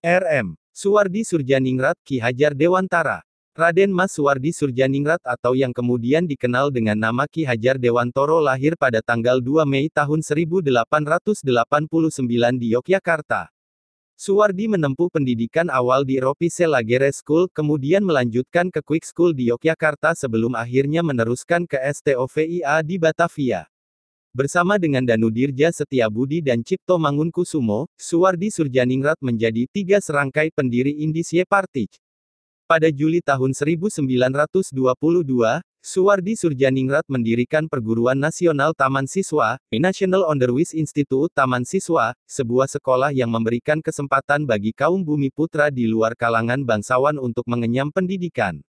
R.M. Suwardi Surjaningrat Ki Hajar Dewantara. Raden Mas Suwardi Surjaningrat atau yang kemudian dikenal dengan nama Ki Hajar Dewantoro lahir pada tanggal 2 Mei tahun 1889 di Yogyakarta. Suwardi menempuh pendidikan awal di Ropise Lagere School, kemudian melanjutkan ke Quick School di Yogyakarta sebelum akhirnya meneruskan ke STOVIA di Batavia. Bersama dengan Danudirja Setiabudi dan Cipto Mangunkusumo, Suwardi Surjaningrat menjadi 3 serangkai pendiri Indische Partij. Pada Juli tahun 1922, Suwardi Surjaningrat mendirikan Perguruan Nasional Taman Siswa, National Onderwijs Instituut Taman Siswa, sebuah sekolah yang memberikan kesempatan bagi kaum bumi putra di luar kalangan bangsawan untuk mengenyam pendidikan.